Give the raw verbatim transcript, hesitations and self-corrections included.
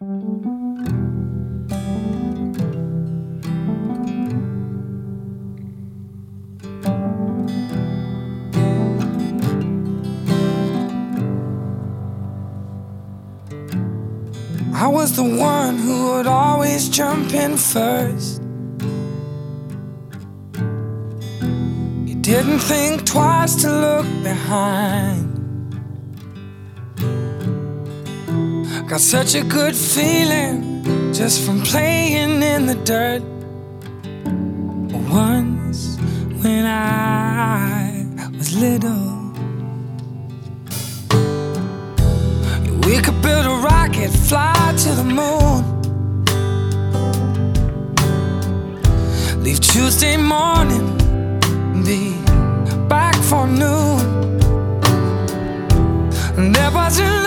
I was the one who would always jump in first. You didn't think twice to look behind. Got such a good feeling just from playing in the dirt. Once when I was little, we could build a rocket, fly to the moon, leave Tuesday morning, be back for noon. And there wasn't